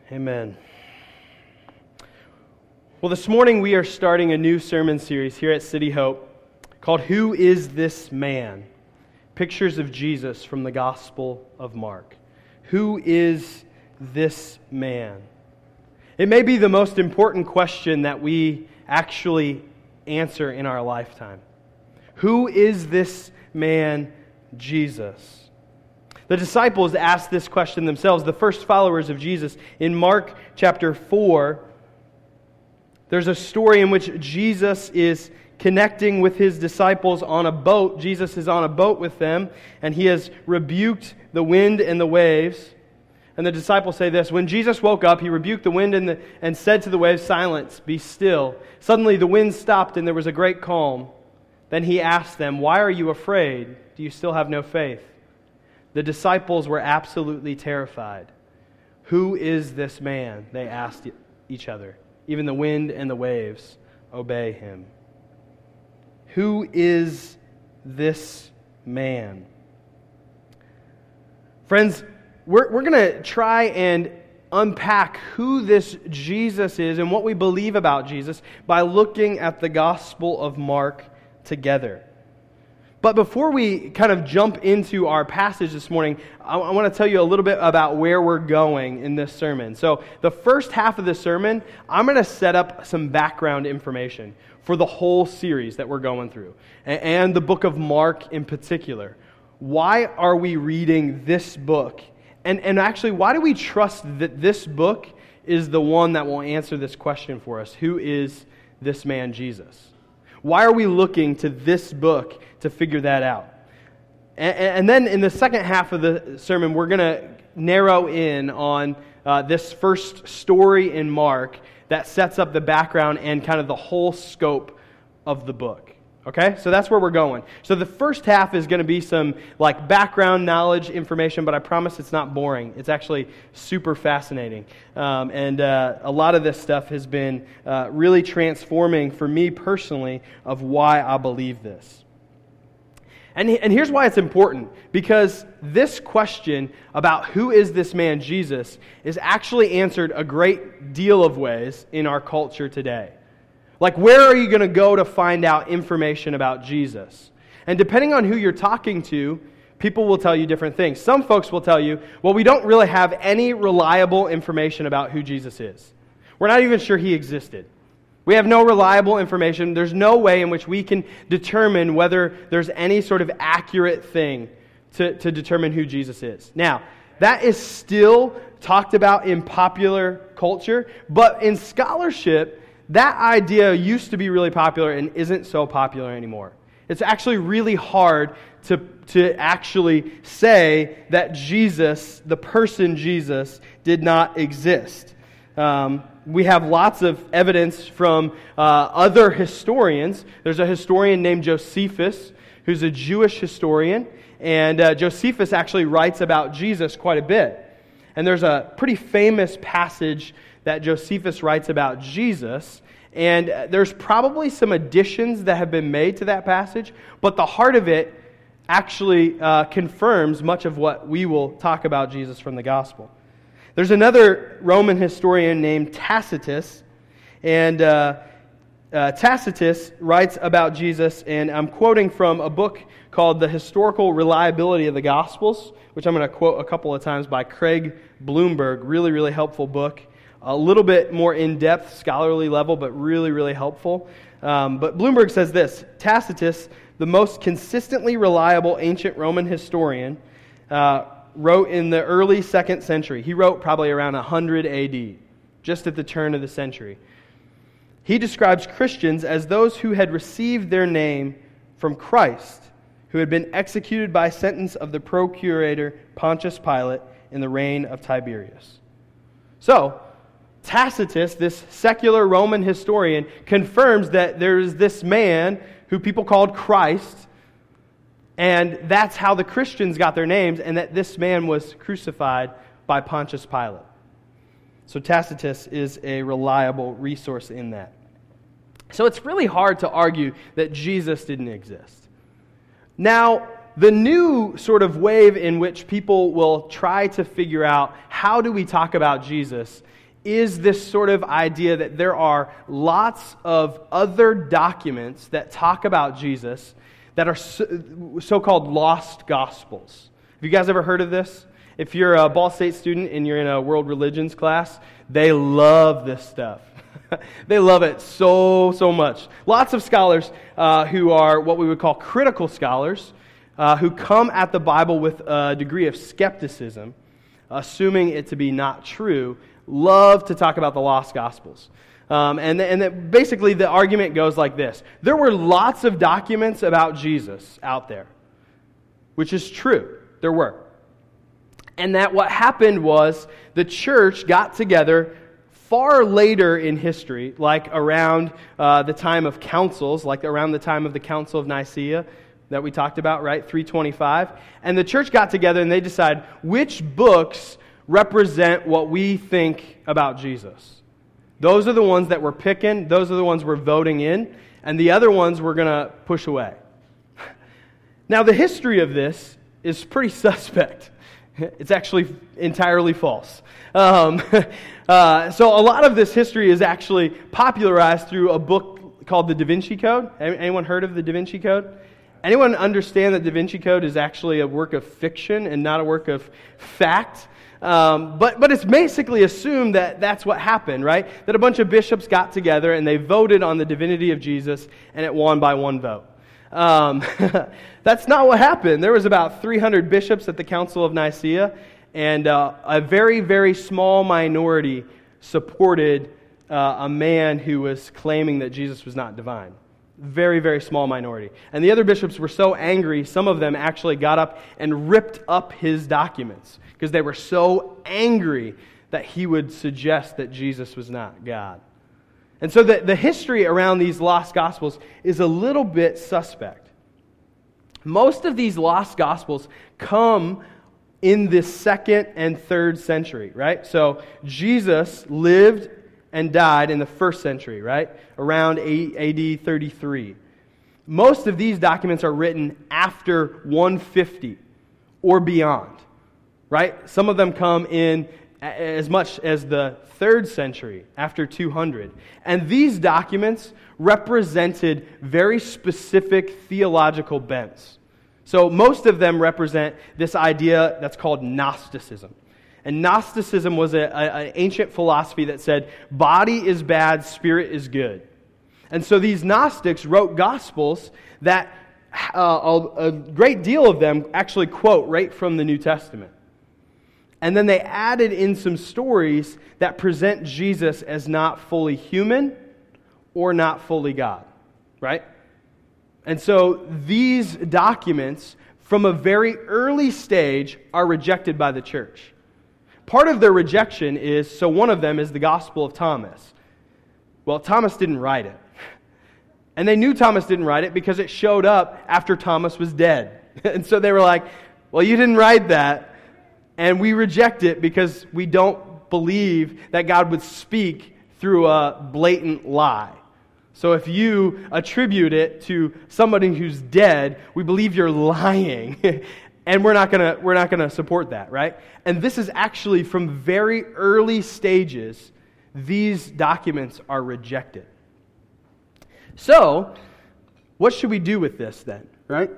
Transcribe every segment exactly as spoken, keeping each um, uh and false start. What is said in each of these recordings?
Amen. Well, this morning we are starting a new sermon series here at City Hope called Who is This Man? Pictures of Jesus from the Gospel of Mark. Who is this man? It may be the most important question that we actually answer in our lifetime. Who is this man, Jesus? The disciples asked this question themselves, the first followers of Jesus. In Mark chapter four, there's a story in which Jesus is connecting with his disciples on a boat. Jesus is on a boat with them, and he has rebuked the wind and the waves. And the disciples say this, when Jesus woke up, he rebuked the wind and, the, and said to the waves, "Silence, be still." Suddenly the wind stopped and there was a great calm. Then he asked them, "Why are you afraid? Do you still have no faith?" The disciples were absolutely terrified. "Who is this man?" they asked each other. Even the wind and the waves obey him. Who is this man? Friends, we're, we're going to try and unpack who this Jesus is and what we believe about Jesus by looking at the Gospel of Mark together. But before we kind of jump into our passage this morning, I, I want to tell you a little bit about where we're going in this sermon. So the first half of the sermon, I'm going to set up some background information for the whole series that we're going through, and, and the book of Mark in particular. Why are we reading this book? And, and actually, why do we trust that this book is the one that will answer this question for us? Who is this man, Jesus? Why are we looking to this book to figure that out? And, and then in the second half of the sermon, we're going to narrow in on uh, this first story in Mark that sets up the background and kind of the whole scope of the book. Okay? So that's where we're going. So the first half is going to be some like background knowledge information, but I promise it's not boring. It's actually super fascinating. Um, and uh, a lot of this stuff has been uh, really transforming for me personally of why I believe this. And, and here's why it's important. Because this question about who is this man Jesus is actually answered a great deal of ways in our culture today. Like, where are you going to go to find out information about Jesus? And depending on who you're talking to, people will tell you different things. Some folks will tell you, well, we don't really have any reliable information about who Jesus is. We're not even sure he existed. We have no reliable information. There's no way in which we can determine whether there's any sort of accurate thing to, to determine who Jesus is. Now, that is still talked about in popular culture, but in scholarship, that idea used to be really popular and isn't so popular anymore. It's actually really hard to, to actually say that Jesus, the person Jesus, did not exist. Um, we have lots of evidence from uh, other historians. There's a historian named Josephus, who's a Jewish historian, and uh, Josephus actually writes about Jesus quite a bit. And there's a pretty famous passage that Josephus writes about Jesus, and there's probably some additions that have been made to that passage, but the heart of it actually uh, confirms much of what we will talk about Jesus from the Gospel. There's another Roman historian named Tacitus, and uh, uh, Tacitus writes about Jesus, and I'm quoting from a book called The Historical Reliability of the Gospels, which I'm going to quote a couple of times by Craig Bloomberg. Really, really helpful book. A little bit more in-depth, scholarly level, but really, really helpful. Um, but Bloomberg says this: Tacitus, the most consistently reliable ancient Roman historian, uh, wrote in the early second century. He wrote probably around one hundred A D, just at the turn of the century. He describes Christians as those who had received their name from Christ, who had been executed by sentence of the procurator Pontius Pilate in the reign of Tiberius. So, Tacitus, this secular Roman historian, confirms that there is this man who people called Christ, and that's how the Christians got their names, and that this man was crucified by Pontius Pilate. So Tacitus is a reliable resource in that. So it's really hard to argue that Jesus didn't exist. Now, the new sort of wave in which people will try to figure out how do we talk about Jesus is this sort of idea that there are lots of other documents that talk about Jesus that are so-called lost gospels. Have you guys ever heard of this? If you're a Ball State student and you're in a world religions class, they love this stuff. They love it so, so much. Lots of scholars uh, who are what we would call critical scholars, uh, who come at the Bible with a degree of skepticism, assuming it to be not true, love to talk about the lost gospels. Um, and and that basically the argument goes like this. There were lots of documents about Jesus out there, which is true. There were. And that what happened was the church got together far later in history, like around uh, the time of councils, like around the time of the Council of Nicaea that we talked about, right, three twenty-five. And the church got together and they decided which books represent what we think about Jesus. Those are the ones that we're picking, those are the ones we're voting in, and the other ones we're going to push away. Now, the history of this is pretty suspect. It's actually entirely false. Um, uh, so a lot of this history is actually popularized through a book called the Da Vinci Code. Anyone heard of the Da Vinci Code? Anyone understand that Da Vinci Code is actually a work of fiction and not a work of fact? Um, but, but it's basically assumed that that's what happened, right? That a bunch of bishops got together and they voted on the divinity of Jesus and it won by one vote. Um, that's not what happened. There was about three hundred bishops at the Council of Nicaea, and uh, a very, very small minority supported uh, a man who was claiming that Jesus was not divine. Very, very small minority. And the other bishops were so angry, some of them actually got up and ripped up his documents because they were so angry that he would suggest that Jesus was not God. And so the, the history around these lost gospels is a little bit suspect. Most of these lost gospels come in the second and third century, right? So Jesus lived and died in the first century, right? Around A D thirty-three. Most of these documents are written after one fifty or beyond, right? Some of them come in as much as the third century, after two hundred. And these documents represented very specific theological bents. So most of them represent this idea that's called Gnosticism. And Gnosticism was a, a, an ancient philosophy that said, body is bad, spirit is good. And so these Gnostics wrote gospels that uh, a, a great deal of them actually quote right from the New Testament. And then they added in some stories that present Jesus as not fully human or not fully God, right? And so these documents, from a very early stage, are rejected by the church. Part of their rejection is, so one of them is the Gospel of Thomas. Well, Thomas didn't write it. And they knew Thomas didn't write it because it showed up after Thomas was dead. And so they were like, well, you didn't write that. And we reject it because we don't believe that God would speak through a blatant lie. So if you attribute it to somebody who's dead, we believe you're lying. And we're not gonna we're not gonna support that, right? And this is actually from very early stages, these documents are rejected. So, what should we do with this then, right?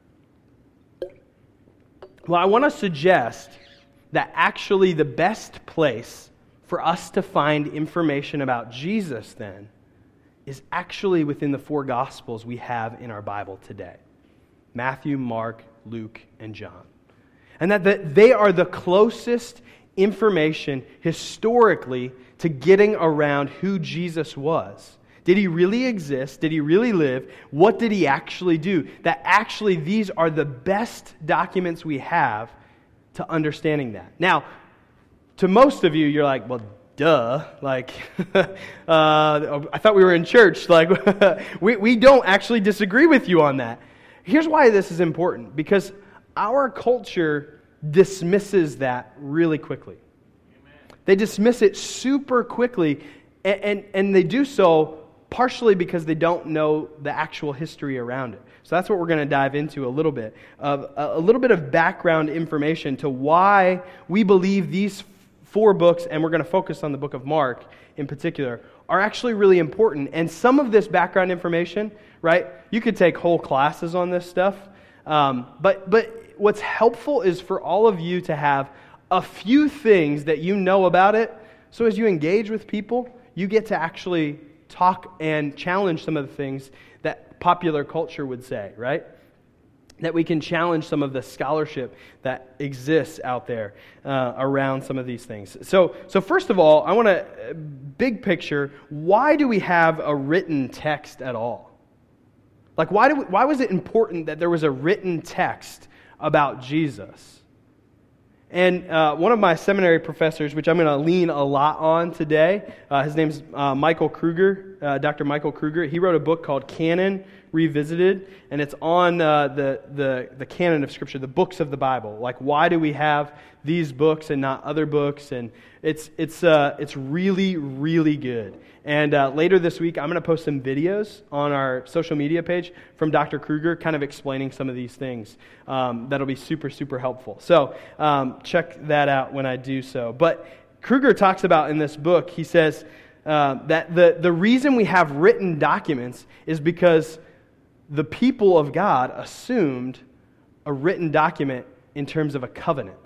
Well, I want to suggest that actually the best place for us to find information about Jesus then is actually within the four Gospels we have in our Bible today. Matthew, Mark, Luke, and John. And that the, they are the closest information historically to getting around who Jesus was. Did he really exist? Did he really live? What did he actually do? That actually these are the best documents we have to understanding that. Now, to most of you, you're like, well, duh. Like, uh, I thought we were in church. Like, we, we don't actually disagree with you on that. Here's why this is important. Because our culture dismisses that really quickly. Amen. They dismiss it super quickly, and, and, and they do so partially because they don't know the actual history around it. So that's what we're going to dive into a little bit of a little bit of background information to why we believe these four books, and we're going to focus on the book of Mark in particular, are actually really important. And some of this background information, right, you could take whole classes on this stuff, um, but but what's helpful is for all of you to have a few things that you know about it, so as you engage with people, you get to actually talk and challenge some of the things that popular culture would say, right? That we can challenge some of the scholarship that exists out there uh, around some of these things. So, so first of all, I want to, big picture, why do we have a written text at all? Like, why do we, why was it important that there was a written text about Jesus? And uh, one of my seminary professors, which I'm going to lean a lot on today, uh, his name's uh, Michael Kruger, uh, Doctor Michael Kruger. He wrote a book called Canon Revisited, and it's on uh, the, the, the canon of Scripture, the books of the Bible. Like, why do we have these books and not other books? And it's it's uh, it's really, really good. And uh, later this week, I'm going to post some videos on our social media page from Doctor Kruger, kind of explaining some of these things. Um, that'll be super, super helpful. So um, check that out when I do so. But Kruger talks about in this book, he says uh, that the, the reason we have written documents is because the people of God assumed a written document in terms of a covenant.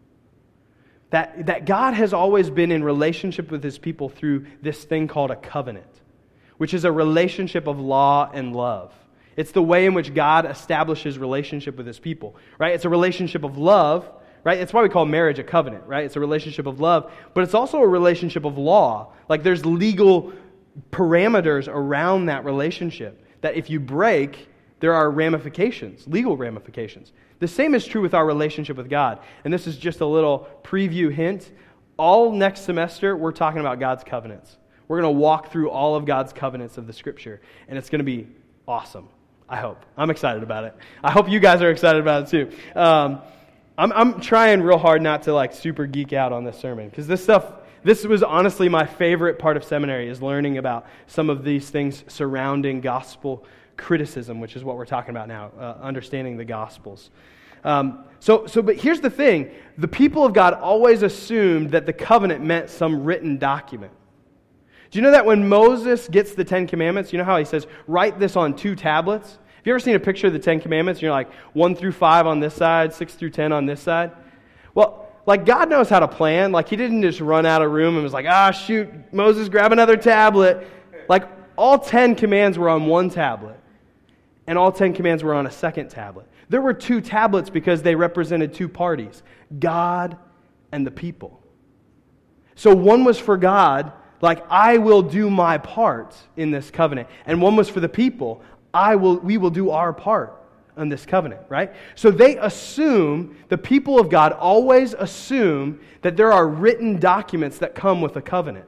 That, that God has always been in relationship with His people through this thing called a covenant, which is a relationship of law and love. It's the way in which God establishes relationship with His people, right? It's a relationship of love, right? That's why we call marriage a covenant, right? It's a relationship of love, but it's also a relationship of law. Like, there's legal parameters around that relationship that if you break, there are ramifications, legal ramifications. The same is true with our relationship with God. And this is just a little preview hint. All next semester, we're talking about God's covenants. We're going to walk through all of God's covenants of the Scripture, and it's going to be awesome. I hope. I'm excited about it. I hope you guys are excited about it too. Um, I'm, I'm trying real hard not to like super geek out on this sermon, because this stuff, this was honestly my favorite part of seminary, is learning about some of these things surrounding gospel criticism, which is what we're talking about now, uh, understanding the Gospels. Um, so, so, but here's the thing. The people of God always assumed that the covenant meant some written document. Do you know that when Moses gets the Ten Commandments, you know how he says, write this on two tablets? Have you ever seen a picture of the Ten Commandments? And you're like, one through five on this side, six through ten on this side? Well, like, God knows how to plan. Like, He didn't just run out of room and was like, ah, shoot, Moses, grab another tablet. Like, all ten commands were on one tablet. And all ten commands were on a second tablet. There were two tablets because they represented two parties, God and the people. So one was for God, like, I will do my part in this covenant. And one was for the people, I will, we will do our part in this covenant, right? So they assume, the people of God always assume that there are written documents that come with a covenant.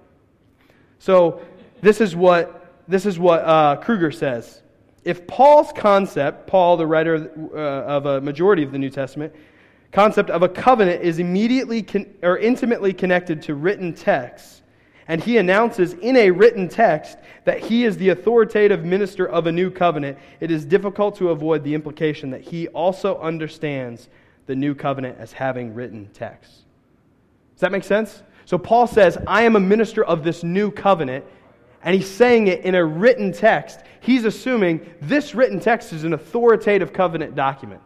So this is what, this is what uh, Kruger says. If Paul's concept, Paul, the writer uh, of a majority of the New Testament, concept of a covenant is immediately con- or intimately connected to written texts, and he announces in a written text that he is the authoritative minister of a new covenant, it is difficult to avoid the implication that he also understands the new covenant as having written texts. Does that make sense? So Paul says, I am a minister of this new covenant, and he's saying it in a written text. He's assuming this written text is an authoritative covenant document.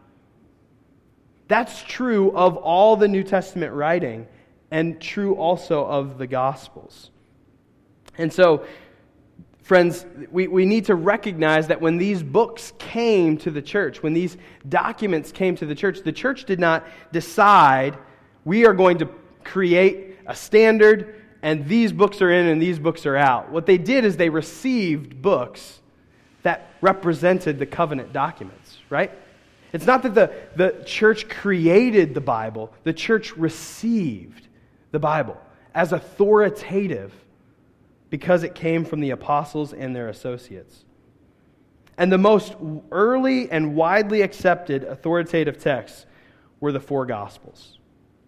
That's true of all the New Testament writing, and true also of the Gospels. And so, friends, we, we need to recognize that when these books came to the church, when these documents came to the church, the church did not decide, we are going to create a standard, and these books are in and these books are out. What they did is they received books that represented the covenant documents, right? It's not that the, the church created the Bible. The church received the Bible as authoritative because it came from the apostles and their associates. And the most early and widely accepted authoritative texts were the four Gospels.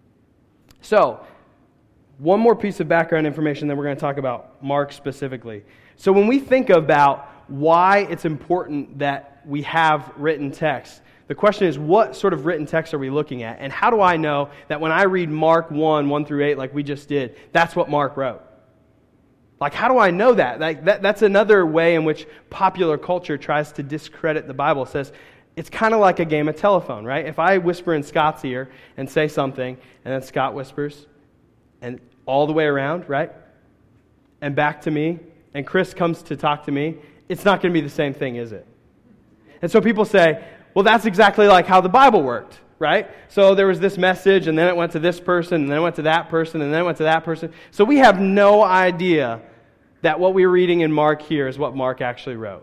So, one more piece of background information, then we're going to talk about Mark specifically. So when we think about why it's important that we have written text, The question is, what sort of written text are we looking at? And how do I know that when I read Mark one, one through eight, like we just did, that's what Mark wrote? Like, how do I know that? Like, that that's another way in which popular culture tries to discredit the Bible. It says, it's kind of like a game of telephone, right? If I whisper in Scott's ear and say something, and then Scott whispers, and all the way around, right? And back to me, and Chris comes to talk to me, it's not going to be the same thing, is it? And so people say, well, that's exactly like how the Bible worked, right? So there was this message, and then it went to this person, and then it went to that person, and then it went to that person. So we have no idea that what we're reading in Mark here is what Mark actually wrote.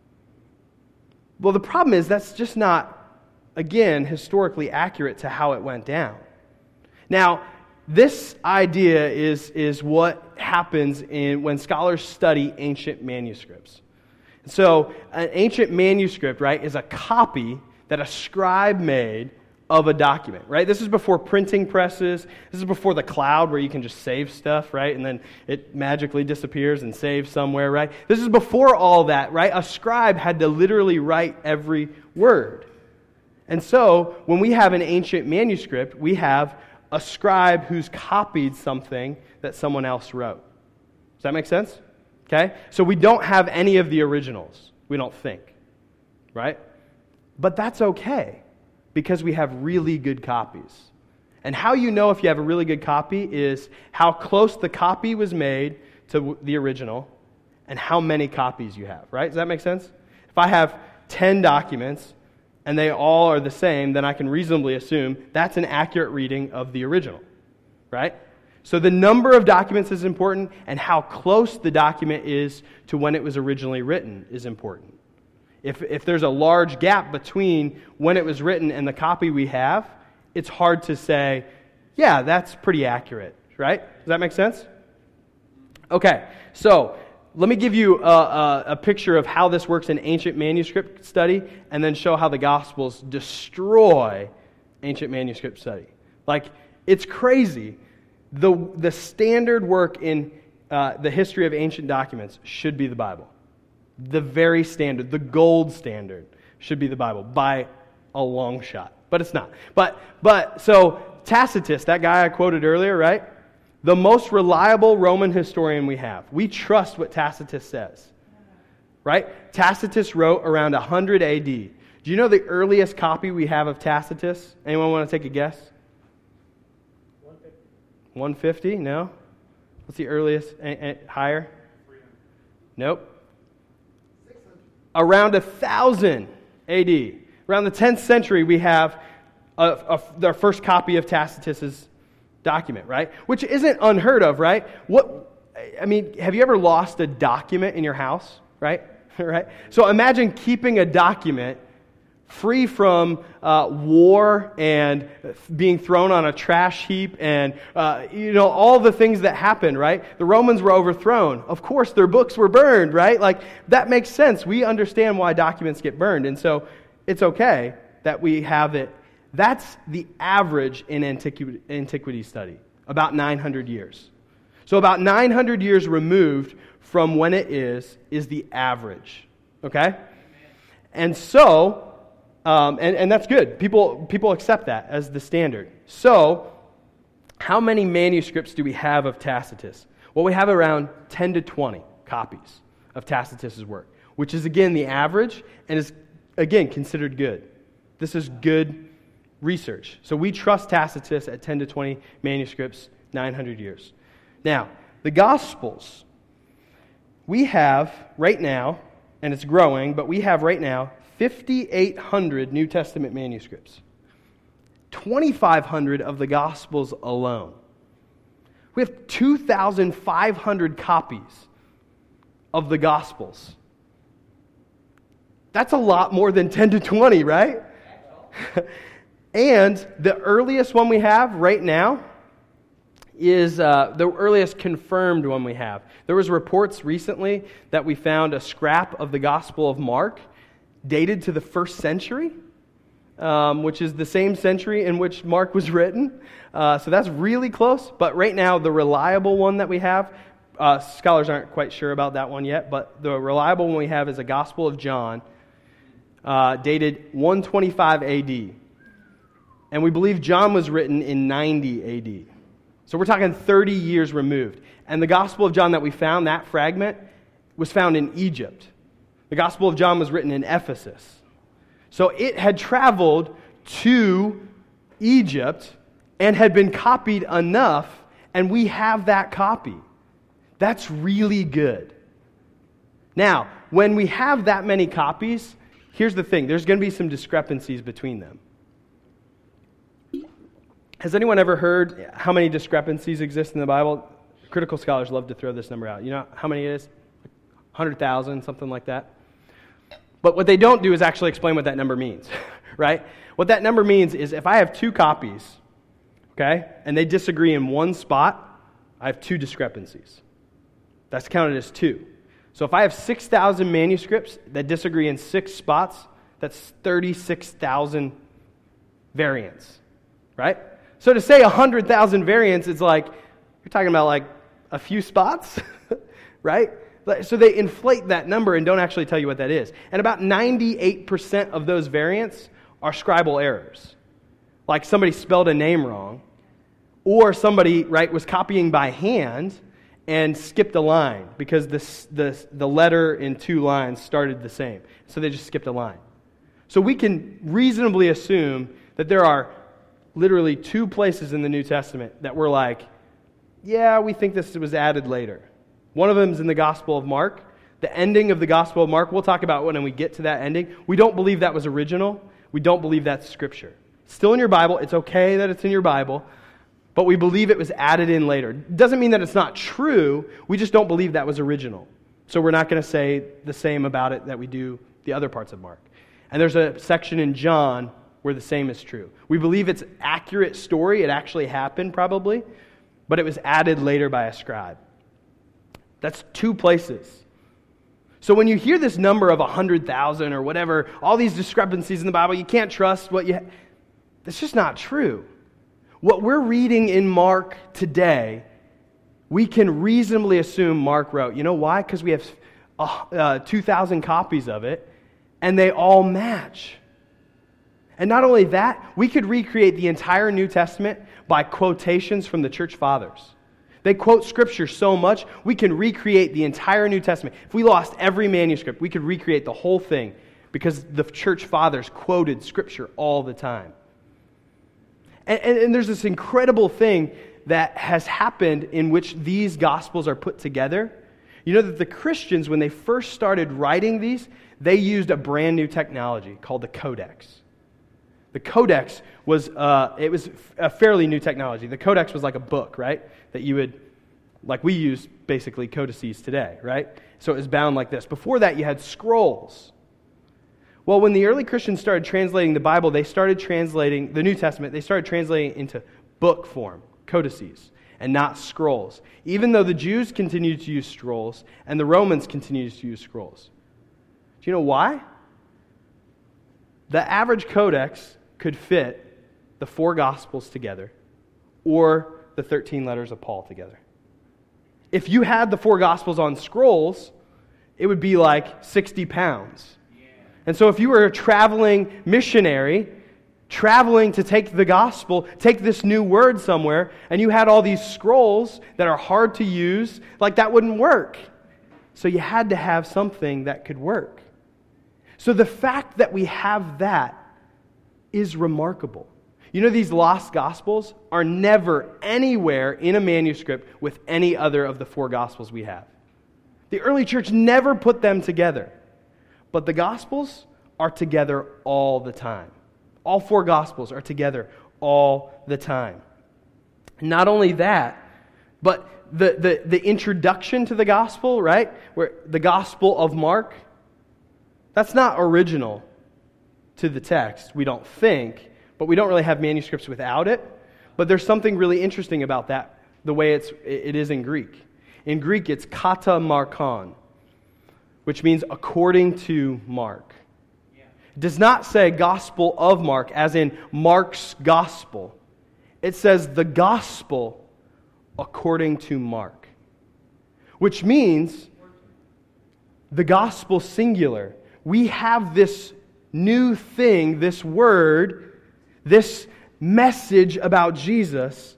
Well, the problem is that's just not, again, historically accurate to how it went down. Now, this idea is, is what happens in when scholars study ancient manuscripts. So an ancient manuscript, right, is a copy that a scribe made of a document, right? This is before printing presses. This is before the cloud where you can just save stuff, right? And then it magically disappears and saves somewhere, right? This is before all that, right? A scribe had to literally write every word. And so when we have an ancient manuscript, we have a scribe who's copied something that someone else wrote. Does that make sense? Okay? So we don't have any of the originals, we don't think, right? But that's okay, because we have really good copies. And how you know if you have a really good copy is how close the copy was made to the original and how many copies you have, right? Does that make sense? If I have ten documents and they all are the same, then I can reasonably assume that's an accurate reading of the original, right? So the number of documents is important, and how close the document is to when it was originally written is important. If if there's a large gap between when it was written and the copy we have, it's hard to say, yeah, that's pretty accurate, right? Does that make sense? Okay, so let me give you a, a, a picture of how this works in ancient manuscript study, and then show how the Gospels destroy ancient manuscript study. Like, it's crazy. The, the standard work in uh, the history of ancient documents should be the Bible. The very standard, the gold standard, should be the Bible by a long shot. But it's not. But, but so Tacitus, that guy I quoted earlier, right? The most reliable Roman historian we have. We trust what Tacitus says. Right? Tacitus wrote around one hundred A D. Do you know the earliest copy we have of Tacitus? Anyone want to take a guess? one fifty. one fifty? No? What's the earliest? A- a- higher? Nope. Around one thousand A D. Around the tenth century, we have a, a, our first copy of Tacitus's document, right? Which isn't unheard of, right? What I mean, have you ever lost a document in your house, right? Right? So imagine keeping a document free from uh, war and being thrown on a trash heap and, uh, you know, all the things that happened, right? The Romans were overthrown. Of course, their books were burned, right? Like, that makes sense. We understand why documents get burned, and so it's okay that we have it. That's the average in antiquity, antiquity study, about nine hundred years. So about nine hundred years removed from when it is, is the average, okay? And so... Um, and, and that's good. People people accept that as the standard. So, how many manuscripts do we have of Tacitus? Well, we have around ten to twenty copies of Tacitus' work, which is, again, the average and is, again, considered good. This is good research. So we trust Tacitus at ten to twenty manuscripts, nine hundred years. Now, the Gospels, we have right now, and it's growing, but we have right now five thousand eight hundred New Testament manuscripts. two thousand five hundred of the Gospels alone. We have two thousand five hundred copies of the Gospels. That's a lot more than ten to twenty, right? And the earliest one we have right now is uh, the earliest confirmed one we have. There was reports recently that we found a scrap of the Gospel of Mark dated to the first century, um, which is the same century in which Mark was written. Uh, so that's really close. But right now, the reliable one that we have, uh, scholars aren't quite sure about that one yet, but the reliable one we have is a Gospel of John, uh, dated one twenty-five A D. And we believe John was written in ninety A D. So we're talking thirty years removed. And the Gospel of John that we found, that fragment, was found in Egypt. The Gospel of John was written in Ephesus. So it had traveled to Egypt and had been copied enough, and we have that copy. That's really good. Now, when we have that many copies, here's the thing. There's going to be some discrepancies between them. Has anyone ever heard how many discrepancies exist in the Bible? Critical scholars love to throw this number out. You know how many it is? one hundred thousand, something like that. But what they don't do is actually explain what that number means, right? What that number means is if I have two copies, okay, and they disagree in one spot, I have two discrepancies. That's counted as two. So if I have six thousand manuscripts that disagree in six spots, that's thirty-six thousand variants, right? So to say one hundred thousand variants, it's like, you're talking about like a few spots, right? So they inflate that number and don't actually tell you what that is. And about ninety-eight percent of those variants are scribal errors. Like somebody spelled a name wrong, or somebody, right, was copying by hand and skipped a line because the, the, the letter in two lines started the same. So they just skipped a line. So we can reasonably assume that there are literally two places in the New Testament that we're like, yeah, we think this was added later. One of them is in the Gospel of Mark. The ending of the Gospel of Mark, we'll talk about when we get to that ending. We don't believe that was original. We don't believe that's Scripture. It's still in your Bible. It's okay that it's in your Bible. But we believe it was added in later. Doesn't mean that it's not true. We just don't believe that was original. So we're not going to say the same about it that we do the other parts of Mark. And there's a section in John where the same is true. We believe it's an accurate story. It actually happened probably. But it was added later by a scribe. That's two places. So when you hear this number of one hundred thousand or whatever, all these discrepancies in the Bible, you can't trust what you... Ha- That's just not true. What we're reading in Mark today, we can reasonably assume Mark wrote. You know why? Because we have uh, uh, two thousand copies of it, and they all match. And not only that, we could recreate the entire New Testament by quotations from the church fathers. They quote Scripture so much, we can recreate the entire New Testament. If we lost every manuscript, we could recreate the whole thing because the church fathers quoted Scripture all the time. And, and, and there's this incredible thing that has happened in which these Gospels are put together. You know that the Christians, when they first started writing these, they used a brand new technology called the Codex. The Codex was uh, it was a fairly new technology. The Codex was like a book, right? That you would, like we use basically codices today, right? So it was bound like this. Before that, you had scrolls. Well, when the early Christians started translating the Bible, they started translating the New Testament, they started translating it into book form, codices, and not scrolls. Even though the Jews continued to use scrolls and the Romans continued to use scrolls. Do you know why? The average codex could fit the four Gospels together or the thirteen letters of Paul together. If you had the four Gospels on scrolls, it would be like sixty pounds. And so if you were a traveling missionary, traveling to take the gospel, take this new word somewhere, and you had all these scrolls that are hard to use, like that wouldn't work. So you had to have something that could work. So the fact that we have that is remarkable. You know, these lost Gospels are never anywhere in a manuscript with any other of the four Gospels we have. The early church never put them together. But the Gospels are together all the time. All four Gospels are together all the time. Not only that, but the, the, the introduction to the Gospel, right? Where the Gospel of Mark, that's not original to the text, we don't think, but we don't really have manuscripts without it. But there's something really interesting about that, the way it's, it is in Greek. In Greek, it's kata markon, which means according to Mark. Yeah. It does not say Gospel of Mark, as in Mark's Gospel. It says the Gospel according to Mark, which means the Gospel singular. We have this new thing, this word, this message about Jesus,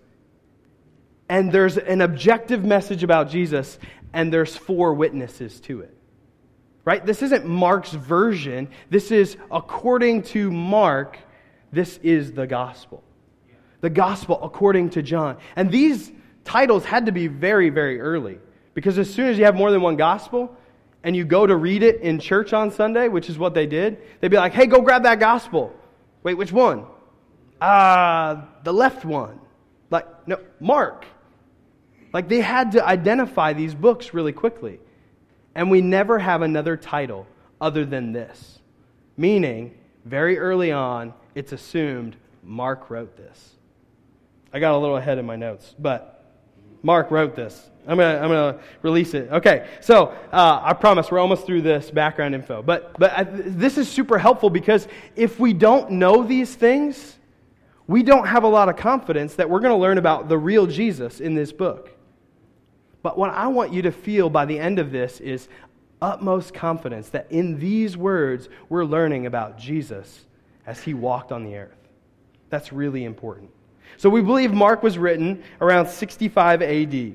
and there's an objective message about Jesus, and there's four witnesses to it. Right? This isn't Mark's version. This is, according to Mark, this is the gospel. The gospel according to John. And these titles had to be very, very early. Because as soon as you have more than one gospel, and you go to read it in church on Sunday, which is what they did, they'd be like, hey, go grab that gospel. Wait, which one? Ah, uh, the left one. Like, no, Mark. Like, they had to identify these books really quickly. And we never have another title other than this. Meaning, very early on, it's assumed Mark wrote this. I got a little ahead in my notes, but Mark wrote this. I'm gonna, I'm gonna release it. Okay, so uh, I promise we're almost through this background info. But, but I, this is super helpful because if we don't know these things, we don't have a lot of confidence that we're going to learn about the real Jesus in this book. But what I want you to feel by the end of this is utmost confidence that in these words we're learning about Jesus as he walked on the earth. That's really important. So we believe Mark was written around sixty-five A D.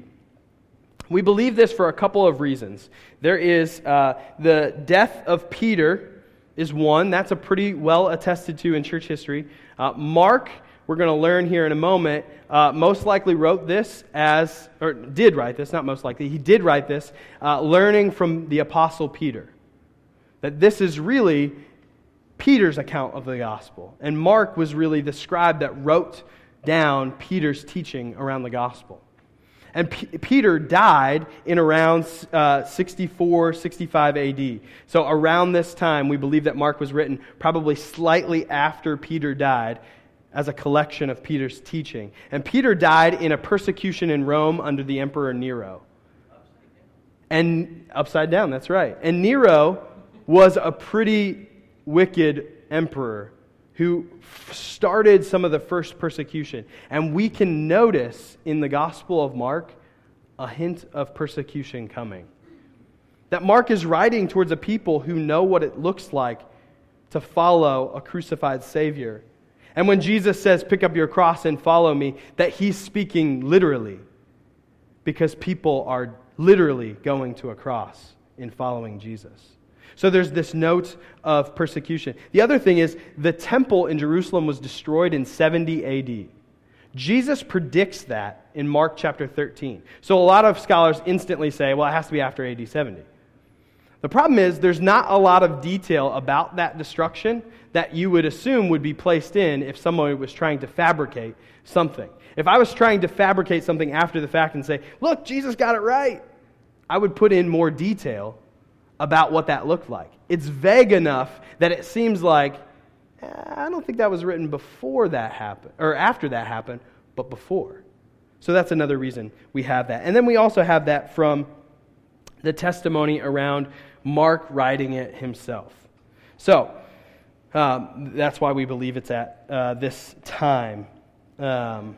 We believe this for a couple of reasons. There is uh, the death of Peter is one. That's a pretty well attested to in church history. Uh, Mark, we're going to learn here in a moment, uh, most likely wrote this as, or did write this, not most likely, he did write this, uh, learning from the Apostle Peter. That this is really Peter's account of the gospel. And Mark was really the scribe that wrote down Peter's teaching around the gospel. And P- Peter died in around uh, sixty-four, sixty-five A D. So around this time, we believe that Mark was written probably slightly after Peter died, as a collection of Peter's teaching. And Peter died in a persecution in Rome under the Emperor Nero. And upside down, that's right. And Nero was a pretty wicked emperor who started some of the first persecution. And we can notice in the Gospel of Mark a hint of persecution coming. That Mark is writing towards a people who know what it looks like to follow a crucified Savior. And when Jesus says, pick up your cross and follow me, that he's speaking literally. Because people are literally going to a cross in following Jesus. So there's this note of persecution. The other thing is, the temple in Jerusalem was destroyed in seventy A D. Jesus predicts that in Mark chapter thirteen. So a lot of scholars instantly say, well, it has to be after A D seventy. The problem is, there's not a lot of detail about that destruction that you would assume would be placed in if someone was trying to fabricate something. If I was trying to fabricate something after the fact and say, look, Jesus got it right, I would put in more detail about what that looked like. It's vague enough that it seems like, eh, I don't think that was written before that happened, or after that happened, but before. So that's another reason we have that. And then we also have that from the testimony around Mark writing it himself. So, um, that's why we believe it's at uh, this time. Um,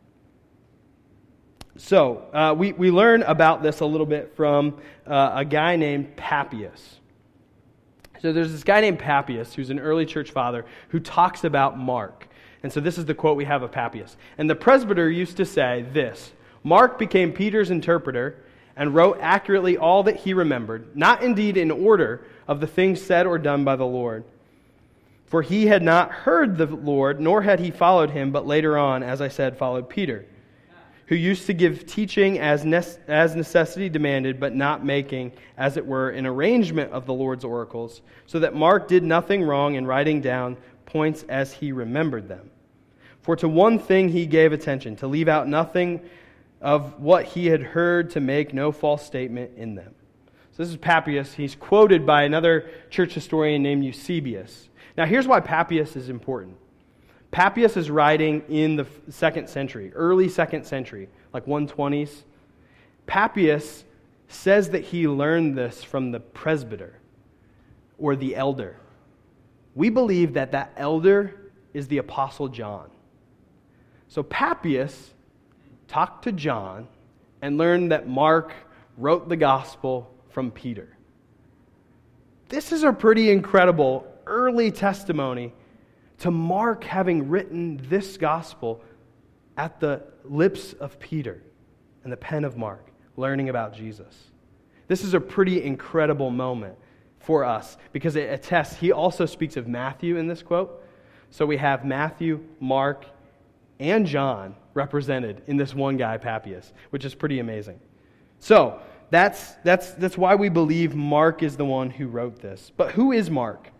so, uh, we, we learn about this a little bit from uh, a guy named Papias. So there's this guy named Papias, who's an early church father, who talks about Mark. And so this is the quote we have of Papias. And the presbyter used to say this: Mark became Peter's interpreter and wrote accurately all that he remembered, not indeed in order of the things said or done by the Lord. For he had not heard the Lord, nor had he followed him, but later on, as I said, followed Peter, who used to give teaching as ne- as necessity demanded, but not making, as it were, an arrangement of the Lord's oracles, so that Mark did nothing wrong in writing down points as he remembered them. For to one thing he gave attention, to leave out nothing of what he had heard, to make no false statement in them. So this is Papias. He's quoted by another church historian named Eusebius. Now here's why Papias is important. Papias is writing in the second century, early second century, like one twenties. Papias says that he learned this from the presbyter or the elder. We believe that that elder is the Apostle John. So Papias talked to John and learned that Mark wrote the gospel from Peter. This is a pretty incredible early testimony to Mark having written this gospel at the lips of Peter and the pen of Mark, learning about Jesus. This is a pretty incredible moment for us because it attests, he also speaks of Matthew in this quote. So we have Matthew, Mark, and John represented in this one guy, Papias, which is pretty amazing. So that's that's that's why we believe Mark is the one who wrote this. But who is Mark?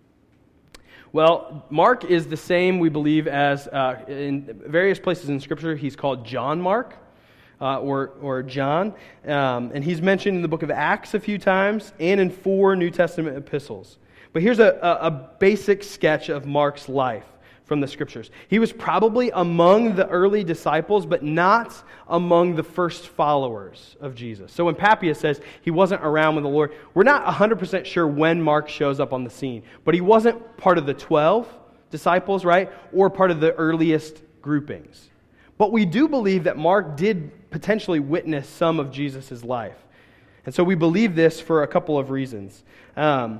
Well, Mark is the same, we believe, as uh, in various places in Scripture, he's called John Mark, uh, or, or John. Um, and he's mentioned in the book of Acts a few times, and in four New Testament epistles. But here's a, a, a basic sketch of Mark's life from the Scriptures. He was probably among the early disciples, but not among the first followers of Jesus. So when Papias says he wasn't around with the Lord, we're not one hundred percent sure when Mark shows up on the scene. But he wasn't part of the twelve disciples, right? Or part of the earliest groupings. But we do believe that Mark did potentially witness some of Jesus' life. And so we believe this for a couple of reasons. Um,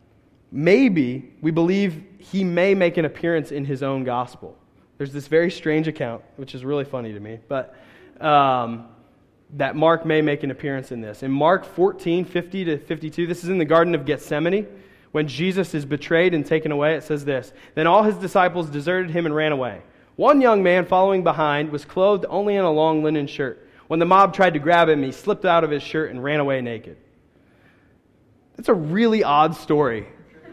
maybe we believe he may make an appearance in his own gospel. There's this very strange account, which is really funny to me, but um, that Mark may make an appearance in this. In Mark fourteen, fifty to fifty-two, this is in the Garden of Gethsemane, when Jesus is betrayed and taken away. It says this, "Then all his disciples deserted him and ran away. One young man following behind was clothed only in a long linen shirt. When the mob tried to grab him, he slipped out of his shirt and ran away naked." That's a really odd story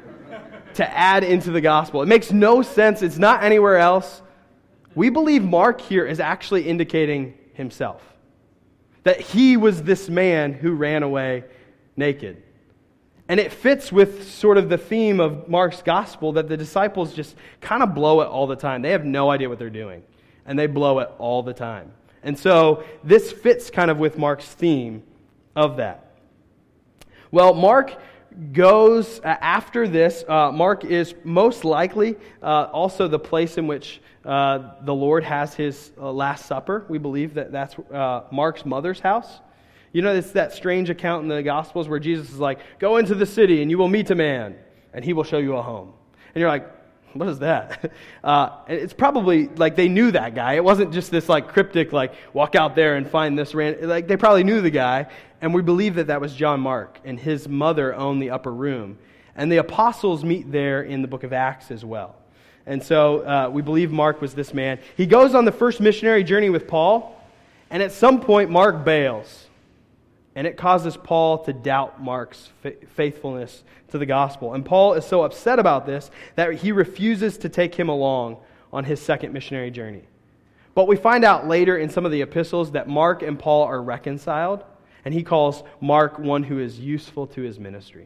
to add into the gospel. It makes no sense. It's not anywhere else. We believe Mark here is actually indicating himself. That he was this man who ran away naked. And it fits with sort of the theme of Mark's gospel that the disciples just kind of blow it all the time. They have no idea what they're doing. And they blow it all the time. And so this fits kind of with Mark's theme of that. Well, Mark goes uh, after this. Uh, Mark is most likely uh, also the place in which uh, the Lord has his uh, Last Supper. We believe that that's uh, Mark's mother's house. You know, it's that strange account in the Gospels where Jesus is like, "Go into the city and you will meet a man, and he will show you a home." And you're like, what is that? Uh, it's probably like they knew that guy. It wasn't just this like cryptic, like walk out there and find this random. Like they probably knew the guy, and we believe that that was John Mark, and his mother owned the upper room. And the apostles meet there in the book of Acts as well. And so uh, we believe Mark was this man. He goes on the first missionary journey with Paul, and at some point Mark bails. And it causes Paul to doubt Mark's faithfulness to the gospel. And Paul is so upset about this that he refuses to take him along on his second missionary journey. But we find out later in some of the epistles that Mark and Paul are reconciled, and he calls Mark one who is useful to his ministry.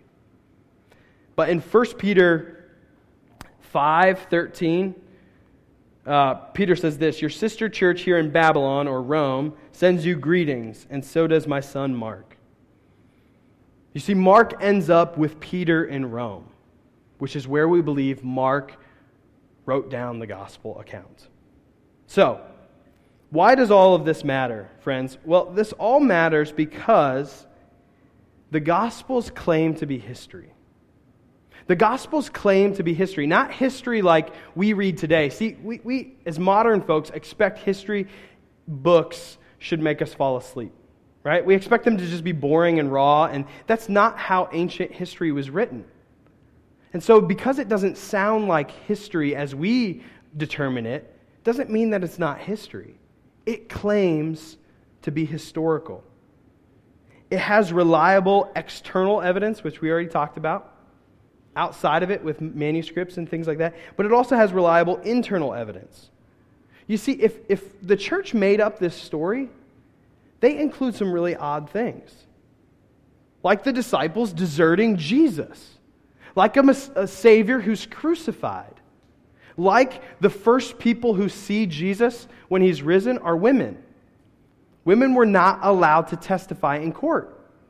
But in First Peter five thirteen, Uh, Peter says this, "Your sister church here in Babylon, or Rome, sends you greetings, and so does my son Mark." You see, Mark ends up with Peter in Rome, which is where we believe Mark wrote down the gospel account. So, why does all of this matter, friends? Well, this all matters because the Gospels claim to be history. The Gospels claim to be history, not history like we read today. See, we, we as modern folks expect history books should make us fall asleep, right? We expect them to just be boring and raw, and that's not how ancient history was written. And so because it doesn't sound like history as we determine it, doesn't mean that it's not history. It claims to be historical. It has reliable external evidence, which we already talked about, outside of it with manuscripts and things like that, but it also has reliable internal evidence. You see, if, if the church made up this story, they include some really odd things. Like the disciples deserting Jesus. Like a, a Savior who's crucified. Like the first people who see Jesus when he's risen are women. Women were not allowed to testify in court.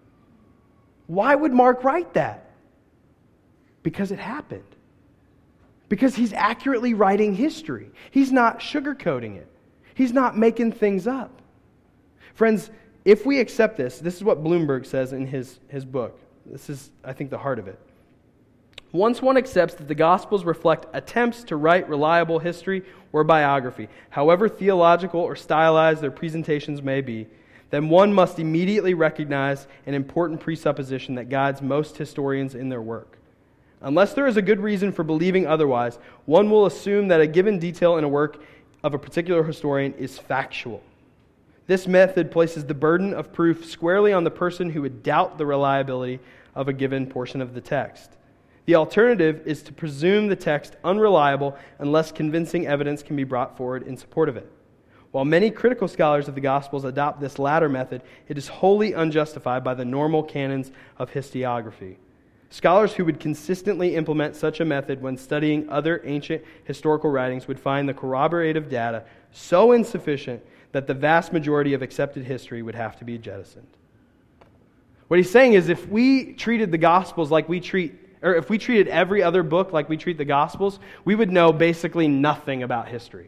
Why would Mark write that? Because it happened. Because he's accurately writing history. He's not sugarcoating it. He's not making things up. Friends, if we accept this, this is what Bloomberg says in his, his book. This is, I think, the heart of it. Once one accepts that the Gospels reflect attempts to write reliable history or biography, however theological or stylized their presentations may be, then one must immediately recognize an important presupposition that guides most historians in their work. Unless there is a good reason for believing otherwise, one will assume that a given detail in a work of a particular historian is factual. This method places the burden of proof squarely on the person who would doubt the reliability of a given portion of the text. The alternative is to presume the text unreliable unless convincing evidence can be brought forward in support of it. While many critical scholars of the Gospels adopt this latter method, it is wholly unjustified by the normal canons of historiography. Scholars who would consistently implement such a method when studying other ancient historical writings would find the corroborative data so insufficient that the vast majority of accepted history would have to be jettisoned. What he's saying is if we treated the Gospels like we treat Or if we treated every other book like we treat the Gospels, we would know basically nothing about history.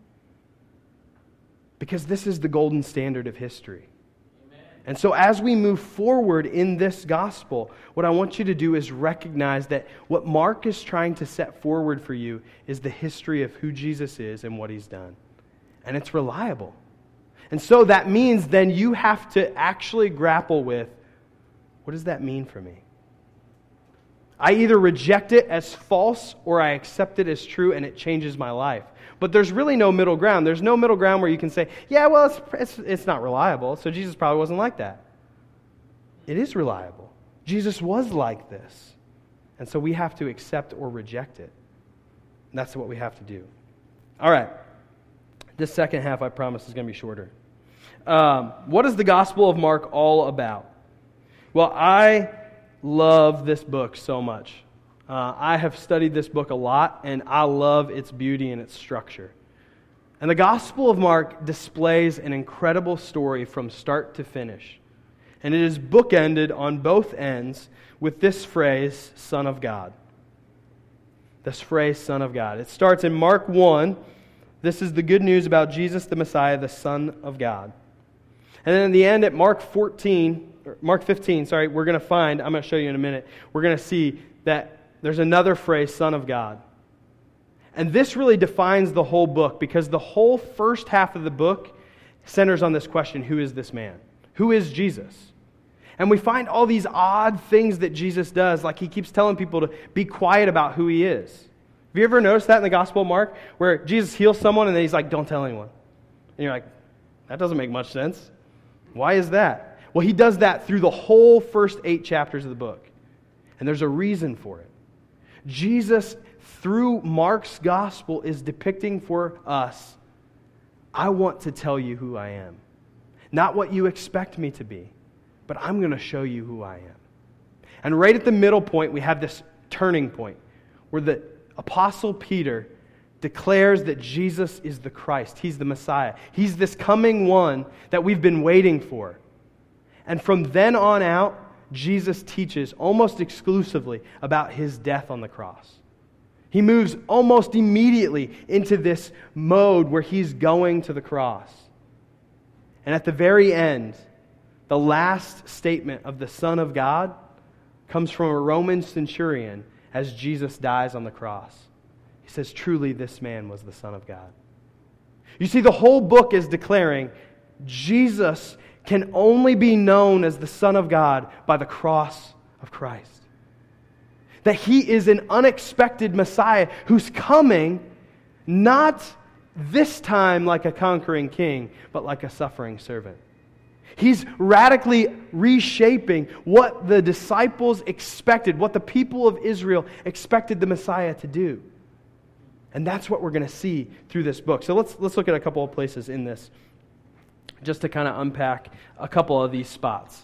Because this is the golden standard of history. Amen. And so as we move forward in this Gospel, what I want you to do is recognize that what Mark is trying to set forward for you is the history of who Jesus is and what He's done. And it's reliable. And so that means then you have to actually grapple with, what does that mean for me? I either reject it as false or I accept it as true and it changes my life. But there's really no middle ground. There's no middle ground where you can say, yeah, well, it's, it's, it's not reliable, so Jesus probably wasn't like that. It is reliable. Jesus was like this. And so we have to accept or reject it. And that's what we have to do. All right. This second half, I promise, is going to be shorter. Um, what is the Gospel of Mark all about? Well, I love this book so much. Uh, I have studied this book a lot, and I love its beauty and its structure. And the Gospel of Mark displays an incredible story from start to finish. And it is bookended on both ends with this phrase, Son of God. This phrase, Son of God. It starts in Mark one. This is the good news about Jesus the Messiah, the Son of God. And then in the end at Mark fourteen, Mark fifteen, sorry, we're going to find, I'm going to show you in a minute, we're going to see that there's another phrase, Son of God. And this really defines the whole book because the whole first half of the book centers on this question, who is this man? Who is Jesus? And we find all these odd things that Jesus does, like He keeps telling people to be quiet about who He is. Have you ever noticed that in the Gospel of Mark, where Jesus heals someone and then He's like, don't tell anyone. And you're like, that doesn't make much sense. Why is that? Well, He does that through the whole first eight chapters of the book. And there's a reason for it. Jesus, through Mark's gospel, is depicting for us, I want to tell you who I am. Not what you expect me to be, but I'm going to show you who I am. And right at the middle point, we have this turning point where the Apostle Peter declares that Jesus is the Christ. He's the Messiah. He's this coming one that we've been waiting for. And from then on out, Jesus teaches almost exclusively about His death on the cross. He moves almost immediately into this mode where He's going to the cross. And at the very end, the last statement of the Son of God comes from a Roman centurion as Jesus dies on the cross. He says, truly this man was the Son of God. You see, the whole book is declaring Jesus can only be known as the Son of God by the cross of Christ. That He is an unexpected Messiah who's coming not this time like a conquering king, but like a suffering servant. He's radically reshaping what the disciples expected, what the people of Israel expected the Messiah to do. And that's what we're going to see through this book. So let's let's look at a couple of places in this, just to kind of unpack a couple of these spots.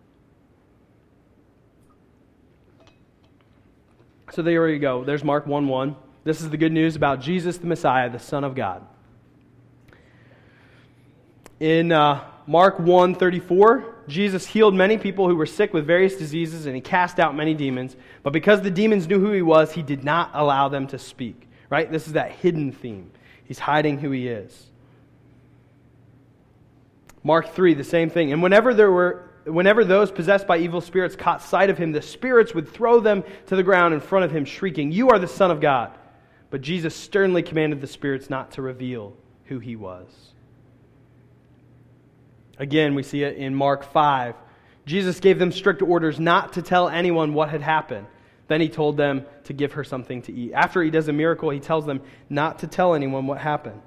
So there you go. There's Mark one one. This is the good news about Jesus the Messiah, the Son of God. In uh, Mark one thirty-four, Jesus healed many people who were sick with various diseases, and He cast out many demons. But because the demons knew who He was, He did not allow them to speak. Right? This is that hidden theme. He's hiding who He is. Mark three, the same thing. And whenever there were whenever those possessed by evil spirits caught sight of him, the spirits would throw them to the ground in front of him, shrieking, "You are the Son of God." But Jesus sternly commanded the spirits not to reveal who he was. Again, we see it in Mark five. Jesus gave them strict orders not to tell anyone what had happened. Then he told them to give her something to eat. After he does a miracle, he tells them not to tell anyone what happened.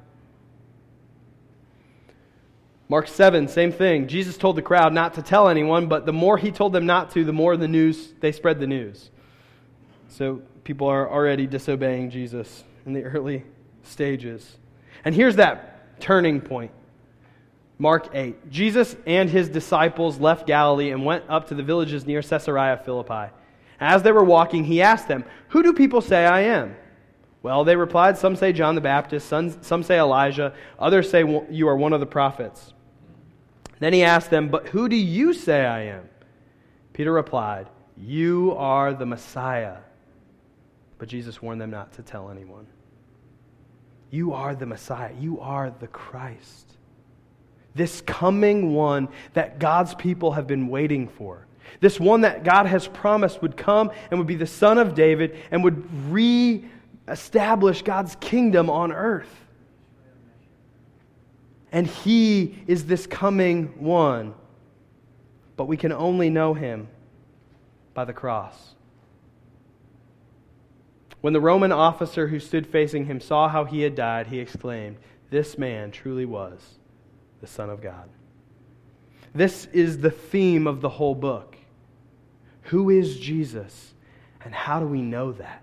Mark seven, same thing. Jesus told the crowd not to tell anyone, but the more he told them not to, the more the news they spread the news. So people are already disobeying Jesus in the early stages. And here's that turning point. Mark eight. Jesus and his disciples left Galilee and went up to the villages near Caesarea Philippi. As they were walking, he asked them, "Who do people say I am?" Well, they replied, "Some say John the Baptist, some, some say Elijah, others say you are one of the prophets." Then he asked them, "But who do you say I am?" Peter replied, "You are the Messiah." But Jesus warned them not to tell anyone. You are the Messiah. You are the Christ. This coming one that God's people have been waiting for. This one that God has promised would come and would be the Son of David and would re-establish God's kingdom on earth. And he is this coming one. But we can only know him by the cross. When the Roman officer who stood facing him saw how he had died, he exclaimed, "This man truly was the Son of God." This is the theme of the whole book. Who is Jesus, and how do we know that?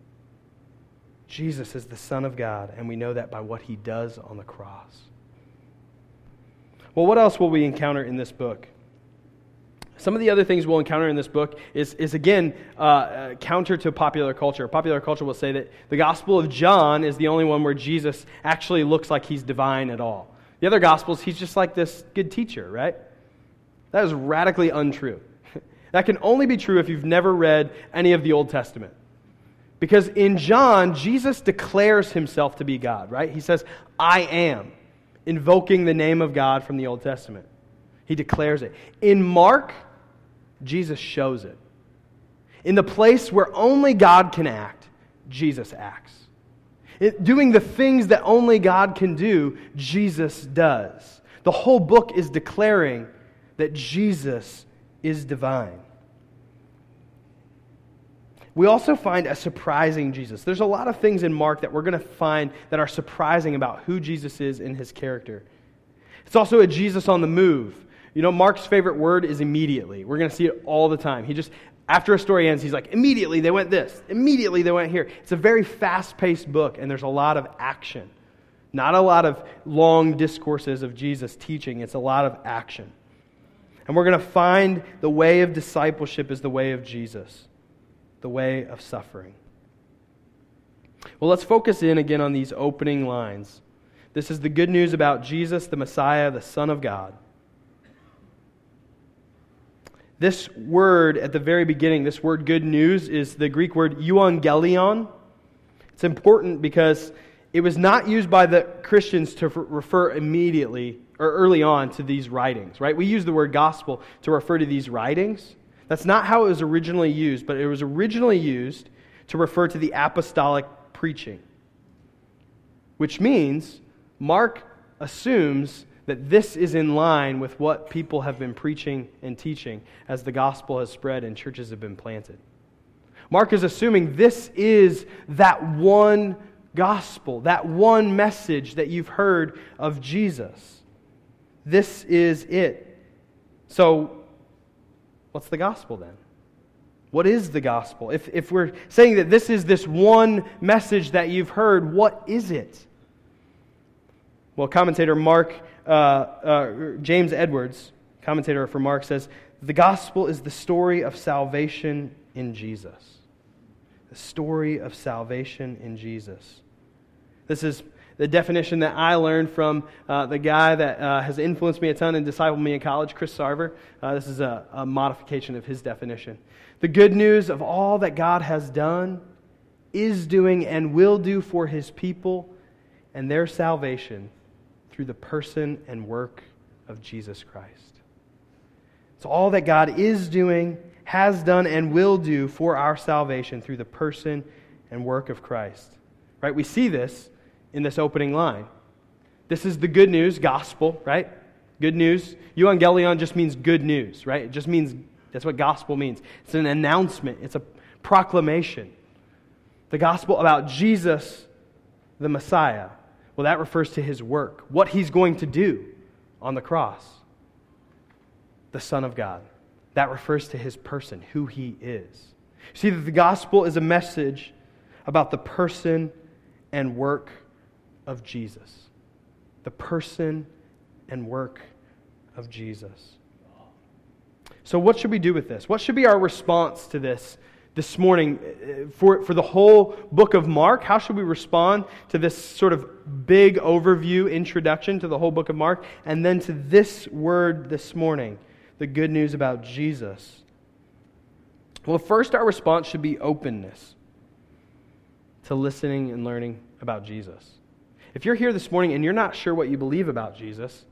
Jesus is the Son of God, and we know that by what he does on the cross. Well, what else will we encounter in this book? Some of the other things we'll encounter in this book is, is again, uh, uh, counter to popular culture. Popular culture will say that the Gospel of John is the only one where Jesus actually looks like he's divine at all. The other Gospels, he's just like this good teacher, right? That is radically untrue. That can only be true if you've never read any of the Old Testament. Because in John, Jesus declares himself to be God, right? He says, "I am," invoking the name of God from the Old Testament. He declares it. In Mark, Jesus shows it. In the place where only God can act, Jesus acts. It, doing the things that only God can do, Jesus does. The whole book is declaring that Jesus is divine. We also find a surprising Jesus. There's a lot of things in Mark that we're going to find that are surprising about who Jesus is in his character. It's also a Jesus on the move. You know, Mark's favorite word is immediately. We're going to see it all the time. He just, after a story ends, he's like, immediately they went this. Immediately they went here. It's a very fast-paced book, and there's a lot of action. Not a lot of long discourses of Jesus teaching. It's a lot of action. And we're going to find the way of discipleship is the way of Jesus. The way of suffering. Well, let's focus in again on these opening lines. This is the good news about Jesus, the Messiah, the Son of God. This word at the very beginning, this word good news, is the Greek word euangelion. It's important because it was not used by the Christians to refer immediately or early on to these writings, right? We use the word gospel to refer to these writings. That's not how it was originally used, but it was originally used to refer to the apostolic preaching. Which means Mark assumes that this is in line with what people have been preaching and teaching as the gospel has spread and churches have been planted. Mark is assuming this is that one gospel, that one message that you've heard of Jesus. This is it. So, what's the gospel then? What is the gospel? If, if we're saying that this is this one message that you've heard, what is it? Well, commentator Mark, uh, uh, James Edwards, commentator for Mark, says, the gospel is the story of salvation in Jesus. The story of salvation in Jesus. This is the definition that I learned from uh, the guy that uh, has influenced me a ton and discipled me in college, Chris Sarver. Uh, this is a, a modification of his definition. The good news of all that God has done, is doing, and will do for His people and their salvation through the person and work of Jesus Christ. It's all that God is doing, has done, and will do for our salvation through the person and work of Christ. Right? We see this in this opening line. This is the good news, gospel, right? Good news. Euangelion just means good news, right? It just means, that's what gospel means. It's an announcement. It's a proclamation. The gospel about Jesus, the Messiah. Well, that refers to His work, what He's going to do on the cross. The Son of God. That refers to His person, who He is. See that the gospel is a message about the person and work of Jesus. The person and work of Jesus. So what should we do with this? What should be our response to this this morning for, for the whole book of Mark? How should we respond to this sort of big overview introduction to the whole book of Mark, and then to this word this morning, the good news about Jesus? Well, first our response should be openness to listening and learning about Jesus. If you're here this morning and you're not sure what you believe about Jesus,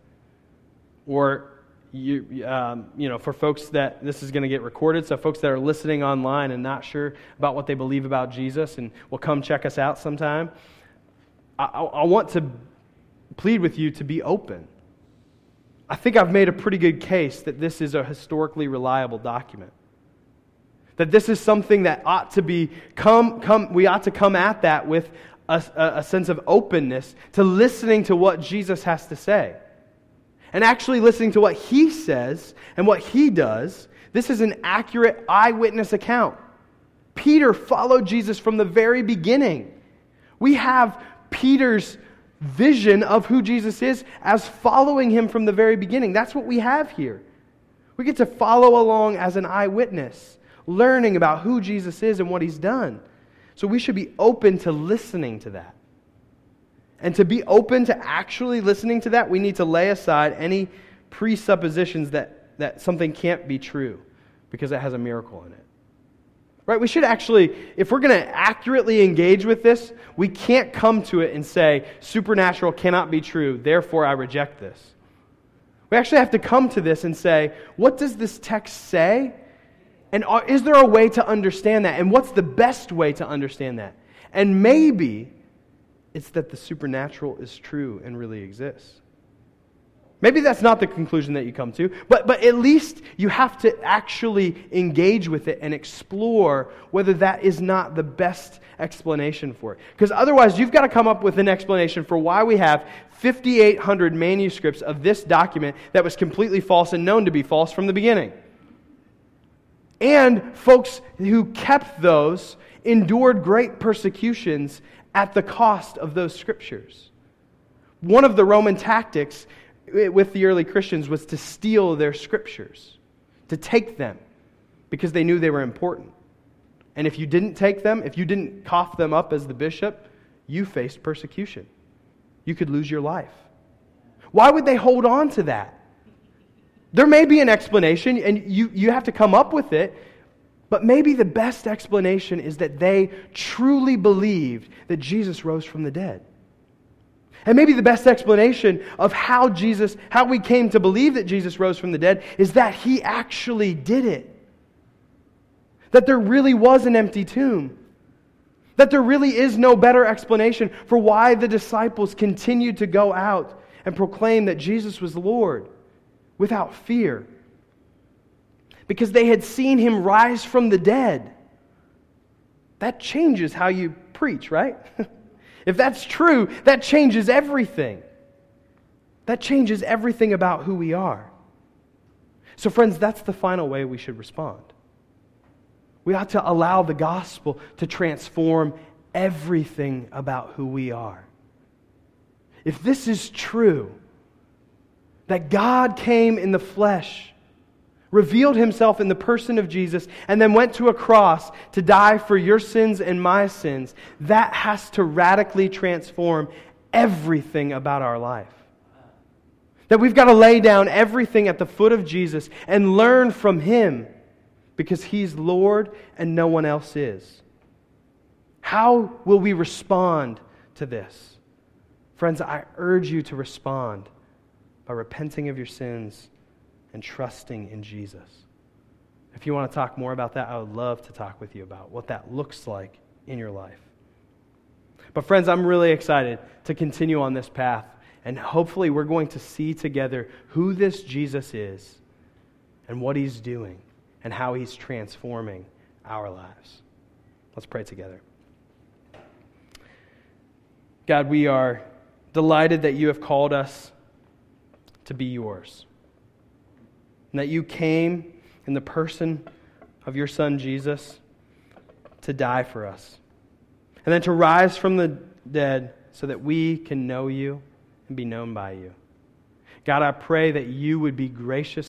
or you, um, you know, for folks that this is going to get recorded, so folks that are listening online and not sure about what they believe about Jesus and will come check us out sometime, I, I, I want to plead with you to be open. I think I've made a pretty good case that this is a historically reliable document. That this is something that ought to be, come, come, we ought to come at that with a, a sense of openness to listening to what Jesus has to say. And actually listening to what He says and what He does. This is an accurate eyewitness account. Peter followed Jesus from the very beginning. We have Peter's vision of who Jesus is as following Him from the very beginning. That's what we have here. We get to follow along as an eyewitness, learning about who Jesus is and what He's done. So we should be open to listening to that. And to be open to actually listening to that, we need to lay aside any presuppositions that, that something can't be true because it has a miracle in it. Right? We should actually, if we're going to accurately engage with this, we can't come to it and say, supernatural cannot be true, therefore I reject this. We actually have to come to this and say, what does this text say? And are, is there a way to understand that? And what's the best way to understand that? And maybe it's that the supernatural is true and really exists. Maybe that's not the conclusion that you come to, but, but at least you have to actually engage with it and explore whether that is not the best explanation for it. Because otherwise, you've got to come up with an explanation for why we have fifty-eight hundred manuscripts of this document that was completely false and known to be false from the beginning. And folks who kept those endured great persecutions at the cost of those scriptures. One of the Roman tactics with the early Christians was to steal their scriptures, to take them, because they knew they were important. And if you didn't take them, if you didn't cough them up as the bishop, you faced persecution. You could lose your life. Why would they hold on to that? There may be an explanation, and you, you have to come up with it, but maybe the best explanation is that they truly believed that Jesus rose from the dead. And maybe the best explanation of how Jesus, how we came to believe that Jesus rose from the dead is that He actually did it. That there really was an empty tomb. That there really is no better explanation for why the disciples continued to go out and proclaim that Jesus was Lord without fear. Because they had seen Him rise from the dead. That changes how you preach, right? If that's true, that changes everything. That changes everything about who we are. So friends, that's the final way we should respond. We ought to allow the gospel to transform everything about who we are. If this is true, that God came in the flesh, revealed Himself in the person of Jesus, and then went to a cross to die for your sins and my sins, that has to radically transform everything about our life. That we've got to lay down everything at the foot of Jesus and learn from Him, because He's Lord and no one else is. How will we respond to this? Friends, I urge you to respond by repenting of your sins and trusting in Jesus. If you want to talk more about that, I would love to talk with you about what that looks like in your life. But friends, I'm really excited to continue on this path, and hopefully we're going to see together who this Jesus is and what He's doing and how He's transforming our lives. Let's pray together. God, we are delighted that you have called us to be yours, and that you came in the person of your Son Jesus to die for us, and then to rise from the dead so that we can know you and be known by you. God, I pray that you would be gracious